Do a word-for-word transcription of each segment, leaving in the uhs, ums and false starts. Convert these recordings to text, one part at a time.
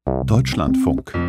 Deutschlandfunk.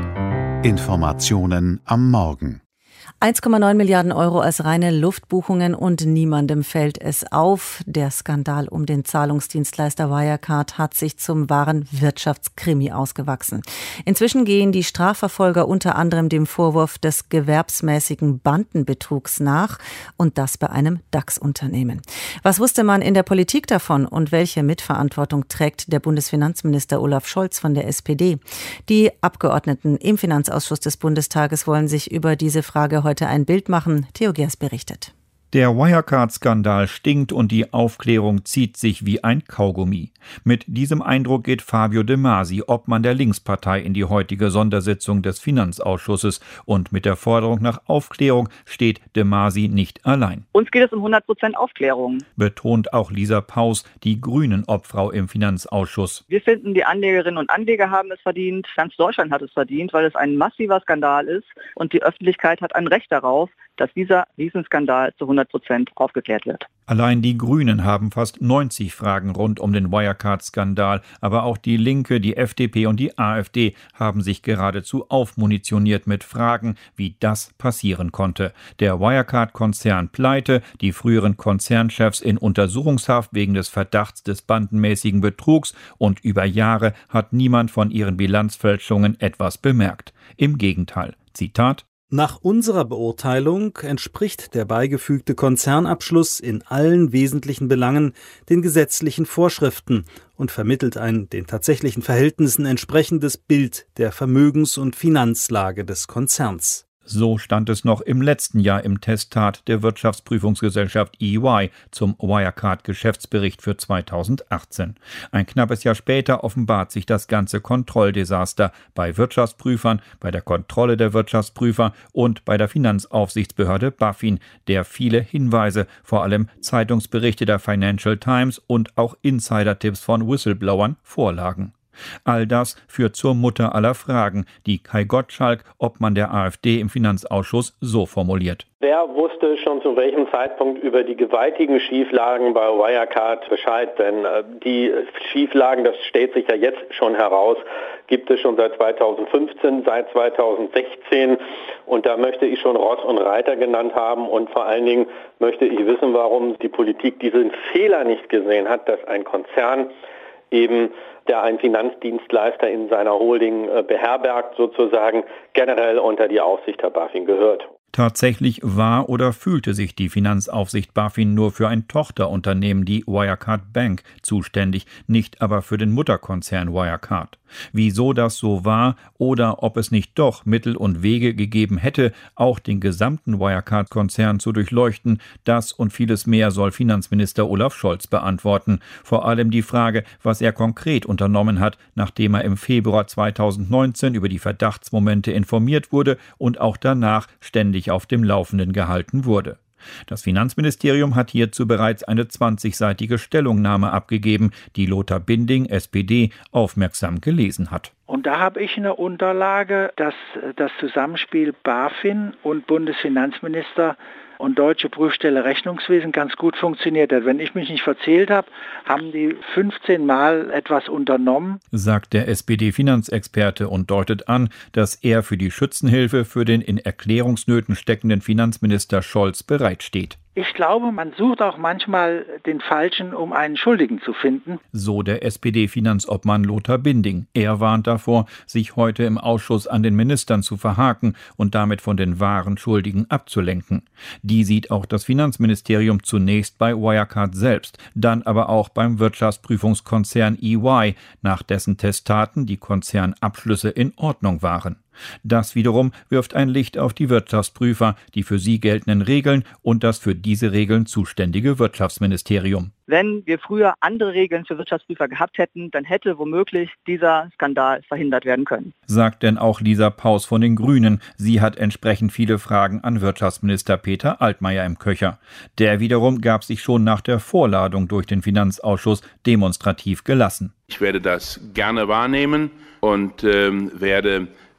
Informationen am Morgen. eins Komma neun Milliarden Euro als reine Luftbuchungen und niemandem fällt es auf. Der Skandal um den Zahlungsdienstleister Wirecard hat sich zum wahren Wirtschaftskrimi ausgewachsen. Inzwischen gehen die Strafverfolger unter anderem dem Vorwurf des gewerbsmäßigen Bandenbetrugs nach und das bei einem DAX-Unternehmen. Was wusste man in der Politik davon und welche Mitverantwortung trägt der Bundesfinanzminister Olaf Scholz von der S P D? Die Abgeordneten im Finanzausschuss des Bundestages wollen sich über diese Frage heute ein Bild machen. Theo Gers berichtet. Der Wirecard-Skandal stinkt und die Aufklärung zieht sich wie ein Kaugummi. Mit diesem Eindruck geht Fabio De Masi, Obmann der Linkspartei, in die heutige Sondersitzung des Finanzausschusses. Und mit der Forderung nach Aufklärung steht De Masi nicht allein. Uns geht es um hundert Prozent Aufklärung, betont auch Lisa Paus, die Grünen-Obfrau im Finanzausschuss. Wir finden, die Anlegerinnen und Anleger haben es verdient, ganz Deutschland hat es verdient, weil es ein massiver Skandal ist und die Öffentlichkeit hat ein Recht darauf, dass dieser Riesenskandal zu hundert Prozent aufgeklärt wird. Allein die Grünen haben fast neunzig Fragen rund um den Wirecard-Skandal, aber auch die Linke, die F D P und die AfD haben sich geradezu aufmunitioniert mit Fragen, wie das passieren konnte. Der Wirecard-Konzern pleite, die früheren Konzernchefs in Untersuchungshaft wegen des Verdachts des bandenmäßigen Betrugs und über Jahre hat niemand von ihren Bilanzfälschungen etwas bemerkt. Im Gegenteil. Zitat: Nach unserer Beurteilung entspricht der beigefügte Konzernabschluss in allen wesentlichen Belangen den gesetzlichen Vorschriften und vermittelt ein den tatsächlichen Verhältnissen entsprechendes Bild der Vermögens- und Finanzlage des Konzerns. So stand es noch im letzten Jahr im Testat der Wirtschaftsprüfungsgesellschaft E Y zum Wirecard-Geschäftsbericht für zweitausendachtzehn. Ein knappes Jahr später offenbart sich das ganze Kontrolldesaster bei Wirtschaftsprüfern, bei der Kontrolle der Wirtschaftsprüfer und bei der Finanzaufsichtsbehörde BaFin, der viele Hinweise, vor allem Zeitungsberichte der Financial Times und auch Insider-Tipps von Whistleblowern vorlagen. All das führt zur Mutter aller Fragen, die Kai Gottschalk, Obmann der AfD im Finanzausschuss, so formuliert. Wer wusste schon zu welchem Zeitpunkt über die gewaltigen Schieflagen bei Wirecard Bescheid? Denn äh, die Schieflagen, das stellt sich ja jetzt schon heraus, gibt es schon seit zweitausendfünfzehn, seit zweitausendsechzehn. Und da möchte ich schon Ross und Reiter genannt haben. Und vor allen Dingen möchte ich wissen, warum die Politik diesen Fehler nicht gesehen hat, dass ein Konzern eben, der einen Finanzdienstleister in seiner Holding beherbergt, sozusagen generell unter die Aufsicht der BaFin gehört. Tatsächlich war oder fühlte sich die Finanzaufsicht BaFin nur für ein Tochterunternehmen, die Wirecard Bank, zuständig, nicht aber für den Mutterkonzern Wirecard. Wieso das so war oder ob es nicht doch Mittel und Wege gegeben hätte, auch den gesamten Wirecard-Konzern zu durchleuchten, das und vieles mehr soll Finanzminister Olaf Scholz beantworten. Vor allem die Frage, was er konkret unternommen hat, nachdem er im Februar zweitausendneunzehn über die Verdachtsmomente informiert wurde und auch danach ständig auf dem Laufenden gehalten wurde. Das Finanzministerium hat hierzu bereits eine zwanzigseitige Stellungnahme abgegeben, die Lothar Binding, S P D, aufmerksam gelesen hat. Und da habe ich eine Unterlage, dass das Zusammenspiel BaFin und Bundesfinanzminister und Deutsche Prüfstelle Rechnungswesen ganz gut funktioniert hat. Wenn ich mich nicht verzählt habe, haben die fünfzehn Mal etwas unternommen, sagt der S P D-Finanzexperte und deutet an, dass er für die Schützenhilfe für den in Erklärungsnöten steckenden Finanzminister Scholz bereitsteht. Ich glaube, man sucht auch manchmal den Falschen, um einen Schuldigen zu finden. So der S P D-Finanzobmann Lothar Binding. Er warnt davor, sich heute im Ausschuss an den Ministern zu verhaken und damit von den wahren Schuldigen abzulenken. Die sieht auch das Finanzministerium zunächst bei Wirecard selbst, dann aber auch beim Wirtschaftsprüfungskonzern E Y, nach dessen Testaten die Konzernabschlüsse in Ordnung waren. Das wiederum wirft ein Licht auf die Wirtschaftsprüfer, die für sie geltenden Regeln und das für diese Regeln zuständige Wirtschaftsministerium. Wenn wir früher andere Regeln für Wirtschaftsprüfer gehabt hätten, dann hätte womöglich dieser Skandal verhindert werden können. Sagt denn auch Lisa Paus von den Grünen. Sie hat entsprechend viele Fragen an Wirtschaftsminister Peter Altmaier im Köcher. Der wiederum gab sich schon nach der Vorladung durch den Finanzausschuss demonstrativ gelassen. Ich werde das gerne wahrnehmen und ähm, werde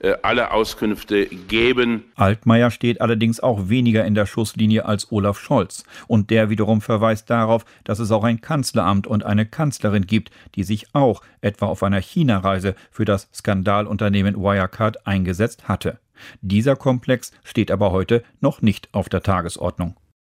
alle Auskünfte geben. Altmaier steht allerdings auch weniger in der Schusslinie als Olaf Scholz. Und der wiederum verweist darauf, dass es auch ein Kanzleramt und eine Kanzlerin gibt, die sich auch etwa auf einer China-Reise für das Skandalunternehmen Wirecard eingesetzt hatte. Dieser Komplex steht aber heute noch nicht auf der Tagesordnung.